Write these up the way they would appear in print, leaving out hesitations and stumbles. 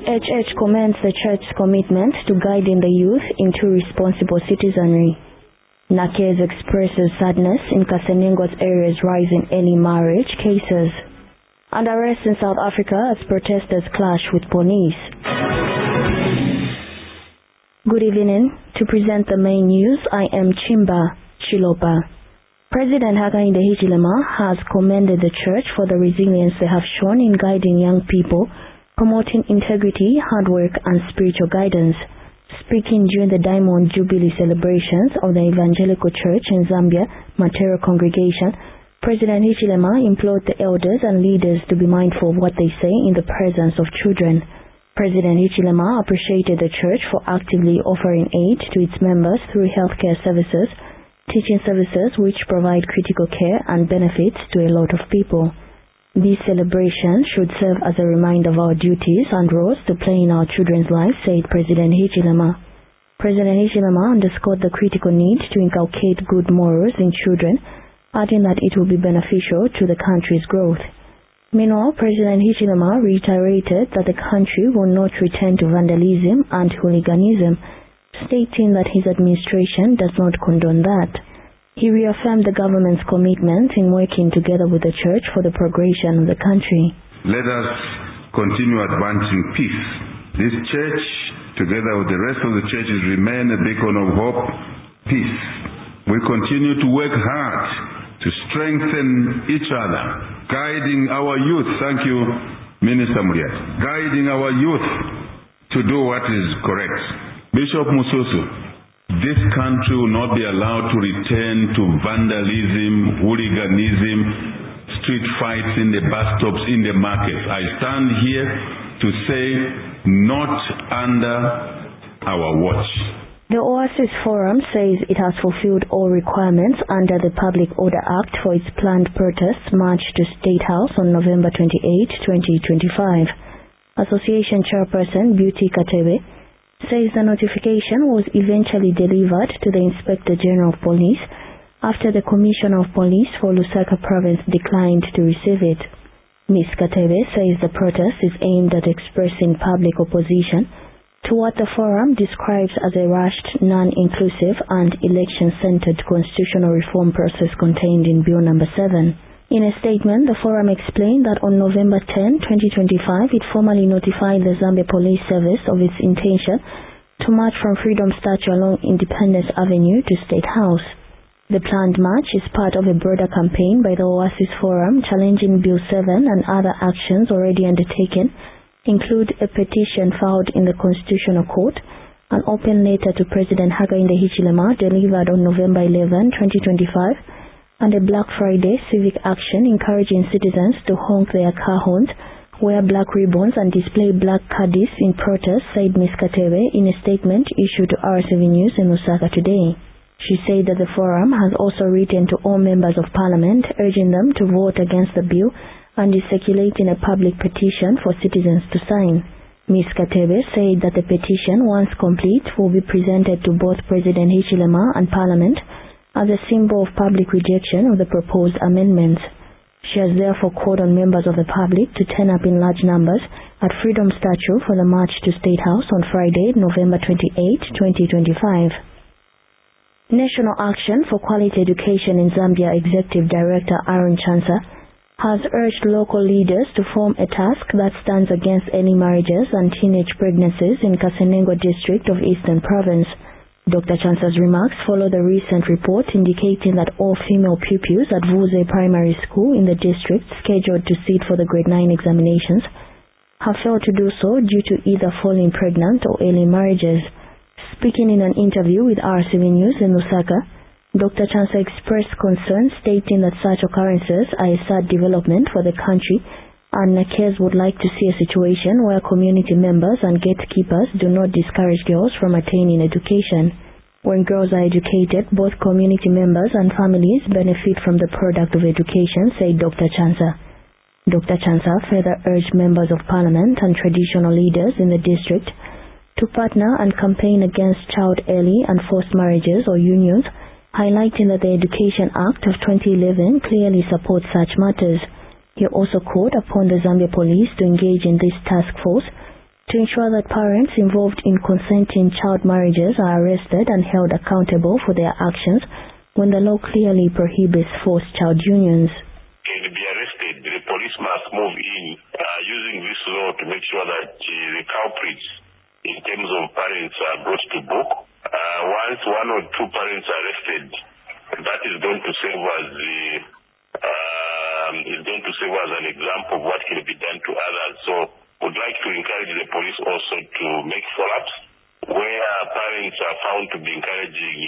HH commends the church's commitment to guiding the youth into responsible citizenry. Nakez expresses sadness in Kasenengo's area's rise in early marriage cases. And arrests in South Africa as protesters clash with police. Good evening. To present the main news, I am Chimba Chilopa. President Hakainde Hichilema has commended the church for the resilience they have shown in guiding young people, promoting integrity, hard work, and spiritual guidance. Speaking during the Diamond Jubilee celebrations of the Evangelical Church in Zambia, Matero Congregation, President Hichilema implored the elders and leaders to be mindful of what they say in the presence of children. President Hichilema appreciated the church for actively offering aid to its members through healthcare services, teaching services which provide critical care and benefits to a lot of people. These celebrations should serve as a reminder of our duties and roles to play in our children's lives, said President Hichilema. President Hichilema underscored the critical need to inculcate good morals in children, adding that it will be beneficial to the country's growth. Meanwhile, President Hichilema reiterated that the country will not return to vandalism and hooliganism, stating that his administration does not condone that. He reaffirmed the government's commitment in working together with the church for the progression of the country. Let us continue advancing peace. This church, together with the rest of the churches, remain a beacon of hope, peace. We continue to work hard to strengthen each other, guiding our youth. Thank you, Minister Muriat. Guiding our youth to do what is correct. Bishop Mususu, this country will not be allowed to return to vandalism, hooliganism, street fights in the bus stops, in the markets. I stand here to say, not under our watch. The Oasis Forum says it has fulfilled all requirements under the Public Order Act for its planned protest march to State House on November 28, 2025. Association Chairperson Beauty Katebe says the notification was eventually delivered to the Inspector General of Police after the Commissioner of Police for Lusaka Province declined to receive it. Ms. Katebe says the protest is aimed at expressing public opposition to what the forum describes as a rushed, non-inclusive and election-centered constitutional reform process contained in Bill No. 7. In a statement, the forum explained that on November 10, 2025, it formally notified the Zambia Police Service of its intention to march from Freedom Statue along Independence Avenue to State House. The planned march is part of a broader campaign by the Oasis Forum challenging Bill 7, and other actions already undertaken include a petition filed in the Constitutional Court, an open letter to President Hakainde Hichilema delivered on November 11, 2025, and a Black Friday civic action encouraging citizens to honk their car horns, wear black ribbons, and display black caddies in protest, said Ms. Katebe in a statement issued to RTV News in Lusaka today. She said that the forum has also written to all members of parliament urging them to vote against the bill and is circulating a public petition for citizens to sign. Ms. Katebe said that the petition, once complete, will be presented to both President Hichilema and Parliament as a symbol of public rejection of the proposed amendments. She has therefore called on members of the public to turn up in large numbers at Freedom Statue for the march to State House on Friday, November 28, 2025. National Action for Quality Education in Zambia Executive Director Aaron Chansa has urged local leaders to form a task that stands against early marriages and teenage pregnancies in Kasenengo district of Eastern Province. Dr. Chansa's remarks follow the recent report indicating that all female pupils at Vuze Primary School in the district scheduled to sit for the grade 9 examinations have failed to do so due to either falling pregnant or early marriages. Speaking in an interview with RTV News in Lusaka, Dr. Chansa expressed concern, stating that such occurrences are a sad development for the country, and Nakez would like to see a situation where community members and gatekeepers do not discourage girls from attaining education. When girls are educated, both community members and families benefit from the product of education, said Dr. Chansa. Dr. Chansa further urged members of parliament and traditional leaders in the district to partner and campaign against child early and forced marriages or unions, highlighting that the Education Act of 2011 clearly supports such matters. He also called upon the Zambia Police to engage in this task force to ensure that parents involved in consenting child marriages are arrested and held accountable for their actions when the law clearly prohibits forced child unions. Can be arrested, the police must move in using this law to make sure that the culprits in terms of parents are brought to book. Once one or two parents are arrested, that is going to serve as an example of what can be done to others. So would like to encourage the police also to make follow-ups where parents are found to be encouraging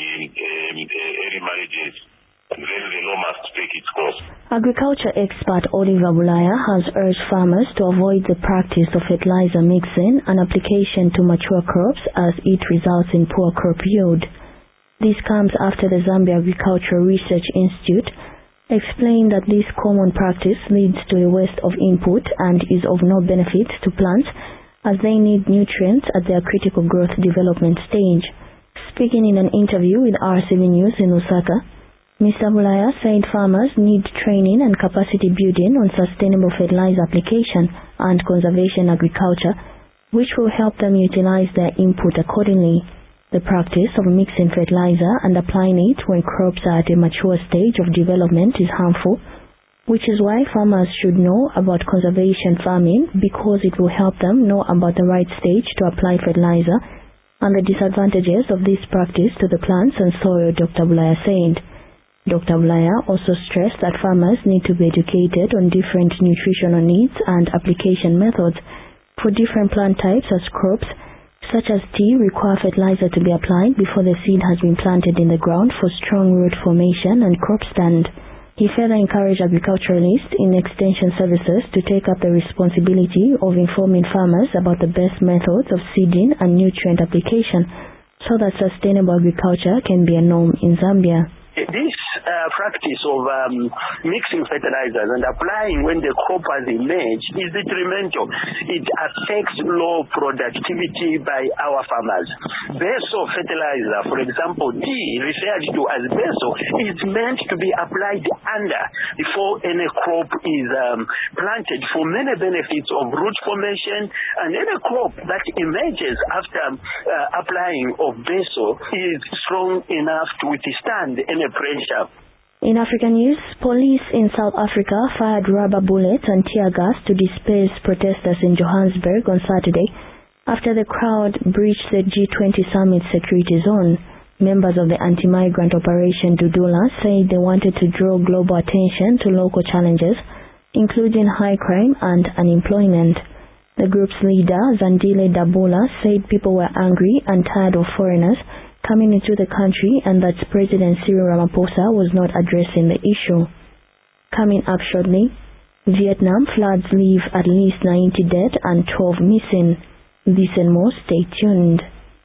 early marriages. Then the law must take its course. Agriculture expert Oliver Bulaya has urged farmers to avoid the practice of fertilizer mixing and application to mature crops as it results in poor crop yield. This comes after the Zambia Agricultural Research Institute explained that this common practice leads to a waste of input and is of no benefit to plants as they need nutrients at their critical growth development stage. Speaking in an interview with RCV News in Lusaka, Mr. Bulaya said farmers need training and capacity building on sustainable fertilizer application and conservation agriculture, which will help them utilize their input accordingly. The practice of mixing fertilizer and applying it when crops are at a mature stage of development is harmful, which is why farmers should know about conservation farming because it will help them know about the right stage to apply fertilizer and the disadvantages of this practice to the plants and soil, Dr. Bulaya said. Dr. Bulaya also stressed that farmers need to be educated on different nutritional needs and application methods for different plant types as crops, such as tea, require fertilizer to be applied before the seed has been planted in the ground for strong root formation and crop stand. He further encouraged agriculturalists in extension services to take up the responsibility of informing farmers about the best methods of seeding and nutrient application so that sustainable agriculture can be a norm in Zambia. This practice of mixing fertilizers and applying when the crop has emerged is detrimental. It affects low productivity by our farmers. Beso fertilizer, for example, T referred to as beso, is meant to be applied under before any crop is planted for many benefits of root formation, and any crop that emerges after applying of beso is strong enough to withstand any pressure. In African news, police in South Africa fired rubber bullets and tear gas to disperse protesters in Johannesburg on Saturday after the crowd breached the G20 summit security zone. Members of the anti-migrant operation Dudula said they wanted to draw global attention to local challenges, including high crime and unemployment. The group's leader, Zandile Dabula, said people were angry and tired of foreigners coming into the country and that President Cyril Ramaphosa was not addressing the issue. Coming up shortly, Vietnam floods leave at least 90 dead and 12 missing. This and more, stay tuned.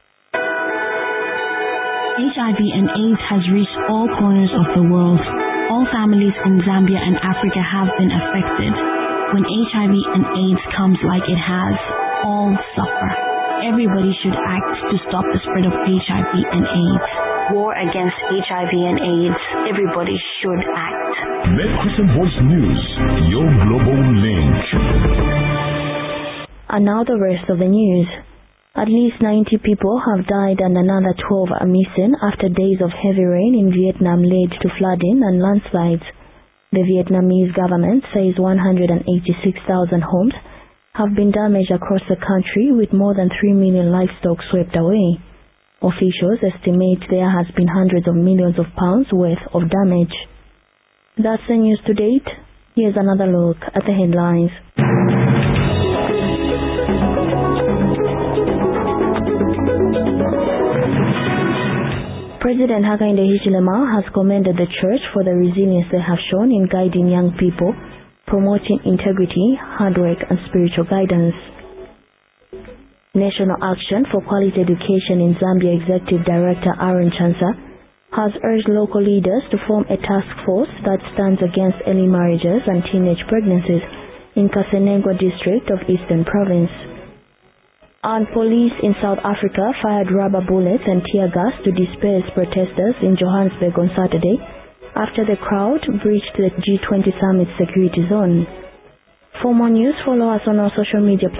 HIV and AIDS has reached all corners of the world. All families in Zambia and Africa have been affected. When HIV and AIDS comes like it has, all suffer. Everybody should act to stop the spread of HIV and AIDS. War against HIV and AIDS. Everybody should act. Met Christian Voice News, your global link. And now the rest of the news. At least 90 people have died and another 12 are missing after days of heavy rain in Vietnam led to flooding and landslides. The Vietnamese government says 186,000 homes have been damaged across the country with more than 3 million livestock swept away. Officials estimate there has been hundreds of millions of pounds worth of damage. That's the news to date. Here's another look at the headlines. President Hakainde Hichilema has commended the church for the resilience they have shown in guiding young people, promoting integrity, hard work, and spiritual guidance. National Action for Quality Education in Zambia Executive Director Aaron Chansa has urged local leaders to form a task force that stands against early marriages and teenage pregnancies in Kasenengwa district of Eastern Province. And police in South Africa fired rubber bullets and tear gas to disperse protesters in Johannesburg on Saturday after the crowd breached the G20 summit security zone. For more news, follow us on our social media platforms.